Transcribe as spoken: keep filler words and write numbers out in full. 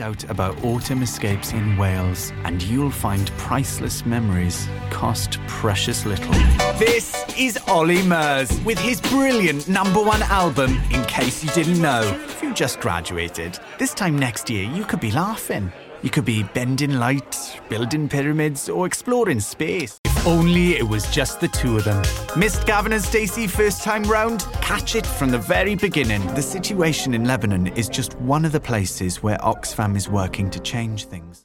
out about autumn escapes in Wales, and you'll find priceless memories cost precious little. This is Ollie Murs with his brilliant number one album, In Case You Didn't Know. If you just graduated, this time next year you could be laughing. You could be bending light, building pyramids, or exploring space. If only it was just the two of them. Missed Gavin and Stacey first time round? Catch it from the very beginning. The situation in Lebanon is just one of the places where Oxfam is working to change things.